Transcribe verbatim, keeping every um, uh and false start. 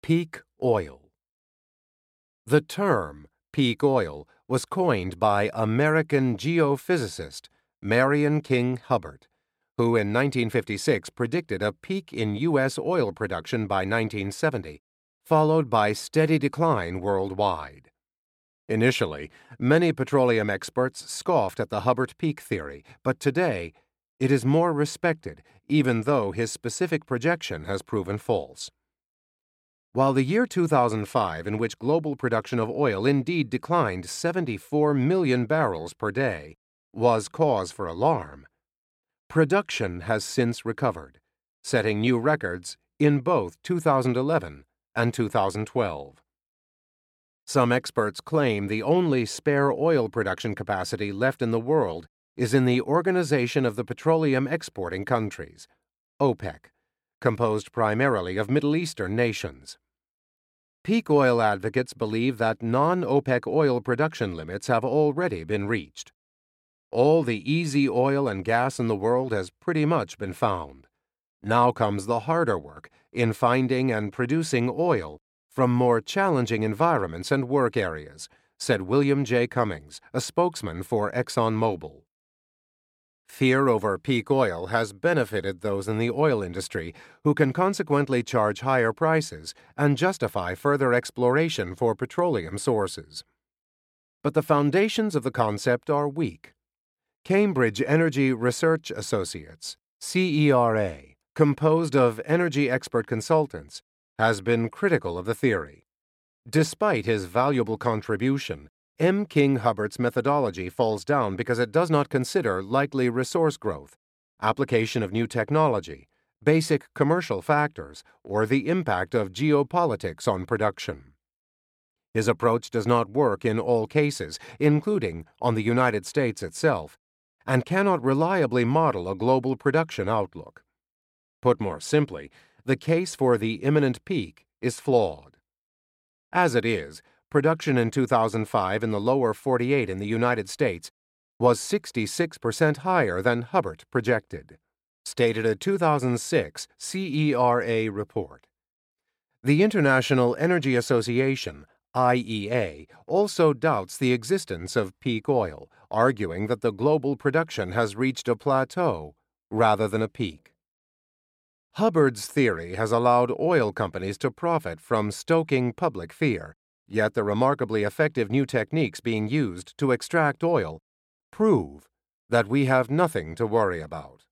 Peak oil. The term peak oil was coined by American geophysicist Marion King Hubbert, who in nineteen fifty-six predicted a peak in U S oil production by nineteen seventy, followed by steady decline worldwide. Initially, many petroleum experts scoffed at the Hubbert peak theory, but today it is more respected, even though his specific projection has proven false. While the year two thousand five, in which global production of oil indeed declined seventy-four million barrels per day, was cause for alarm, production has since recovered, setting new records in both two thousand eleven and two thousand twelve. Some experts claim the only spare oil production capacity left in the world is in the Organization of the Petroleum Exporting Countries, OPEC, composed primarily of Middle Eastern nations. Peak oil advocates believe that non-OPEC oil production limits have already been reached. All the easy oil and gas in the world has pretty much been found. Now comes the harder work in finding and producing oil from more challenging environments and work areas, said William J. Cummings, a spokesman for ExxonMobil. Fear over peak oil has benefited those in the oil industry who can consequently charge higher prices and justify further exploration for petroleum sources. But the foundations of the concept are weak. Cambridge Energy Research Associates, C E R A, composed of energy expert consultants, has been critical of the theory. Despite his valuable contribution, M. King Hubbert's methodology falls down because it does not consider likely resource growth, application of new technology, basic commercial factors, or the impact of geopolitics on production. His approach does not work in all cases, including on the United States itself, and cannot reliably model a global production outlook. Put more simply, the case for the imminent peak is flawed. As it is, production in two thousand five in the lower forty-eight in the United States was sixty-six percent higher than Hubbert projected, stated a two thousand six C E R A report. The International Energy Association, I E A, also doubts the existence of peak oil, arguing that the global production has reached a plateau rather than a peak. Hubbard's theory has allowed oil companies to profit from stoking public fear, yet the remarkably effective new techniques being used to extract oil prove that we have nothing to worry about.